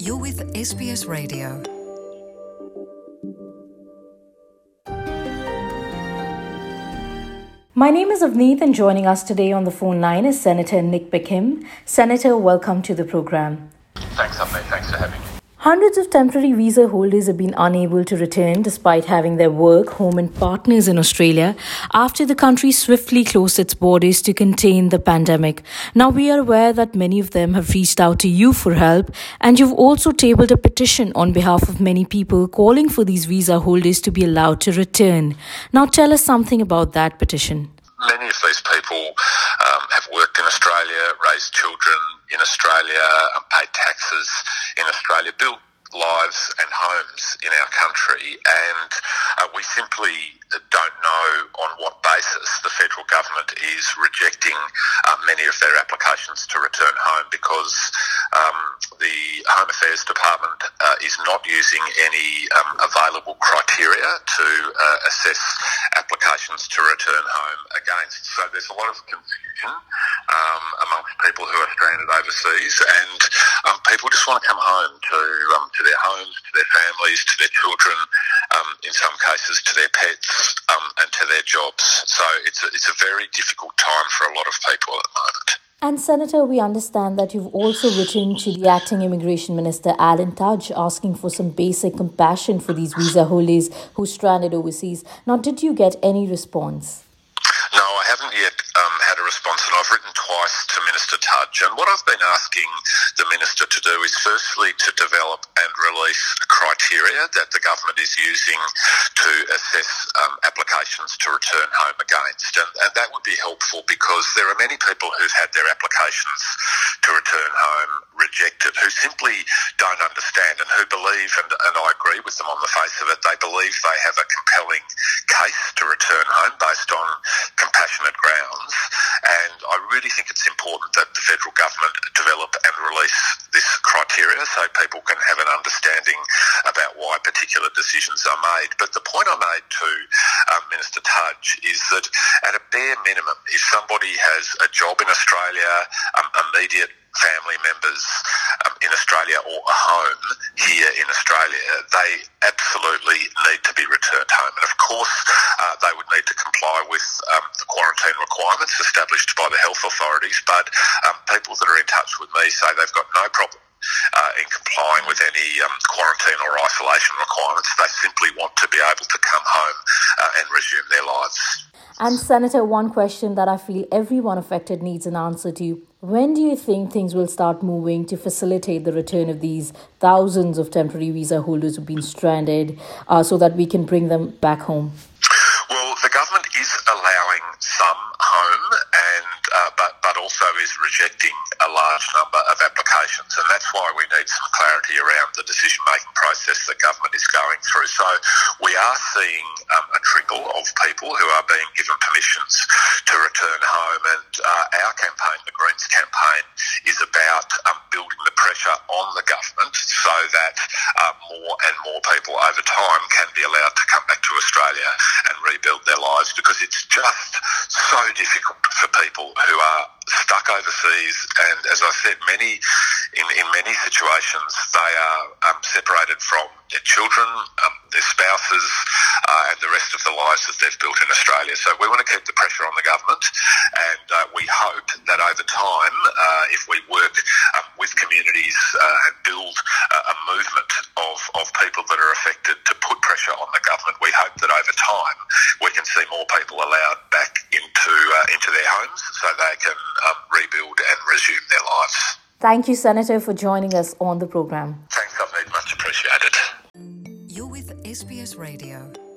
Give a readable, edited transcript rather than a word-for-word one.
You're with SBS Radio. My name is Avneet, and joining us today on the phone line is Senator Nick Bickham. Senator, welcome to the program. Thanks, Avneet. Thanks for having me. Hundreds of temporary visa holders have been unable to return despite having their work, home and partners in Australia after the country swiftly closed its borders to contain the pandemic. Now, we are aware that many of them have reached out to you for help, and you've also tabled a petition on behalf of many people calling for these visa holders to be allowed to return. Now, tell us something about that petition. Many of these people have worked in Australia, raised children in Australia, paid taxes in Australia, built lives and homes in our country, and we simply don't know on what basis the federal government is rejecting many of their applications to return home, because the Home Affairs Department is not using any available criteria to assess applications to return home against. So there's a lot of confusion amongst people who are stranded overseas, and people just want to come home to their homes, to their families, to their children, in some cases to their pets, and to their jobs. So it's a very difficult time for a lot of people at the moment. And Senator, we understand that you've also written to the Acting Immigration Minister, Alan Tudge, asking for some basic compassion for these visa holders who stranded overseas. Now, did you get any response? No, I haven't yet had a response, and I've written twice to Minister Tudge. And what I've been asking the Minister to do is firstly to develop and release criteria that the government is using to assess applications to return home against. And that would be helpful, because there are many people who've had their applications to return home rejected who simply don't understand, and who believe, and I agree with them on the face of it, they believe they have a compelling case to return home based on compassionate grounds. And I really think it's important that the federal government develop and release this criteria so people can have an understanding about why particular decisions are made. But the point I made to Minister Tudge is that at a bare minimum, if somebody has a job in Australia, immediate family members in Australia, or a home here in Australia, they absolutely need to be returned home. And of course, they would need to comply with the quarantine requirements established by the health authorities. But people that are in touch with me say they've got no problem in complying with any quarantine or isolation requirements. They simply want to be able to come home and resume their lives. And Senator, one question that I feel everyone affected needs an answer to. When do you think things will start moving to facilitate the return of these thousands of temporary visa holders who've been stranded, so that we can bring them back home? Well, the government is allowing some home, but also is rejecting a large number of applications, and that's why we need some clarity around the decision-making process the government is going through. So we are seeing a trickle of people who are being given permissions to return home, and our campaign, the Greens campaign, is about building the pressure on the government so that more and more people over time can be allowed to come back to Australia and rebuild their lives, because it's just so difficult for people who are stuck overseas. And as I said, in many situations they are separated from their children, their spouses, and the rest of the lives that they've built in Australia. So we want to keep the pressure on the government, and we hope that over time, if we work with communities and build a movement of people that are affected to put pressure on the government, we hope that over time we can see more people allowed back into their homes so they can rebuild and resume their lives. Thank you, Senator, for joining us on the program. Thanks, Avneet. Much appreciated. You're with SBS Radio.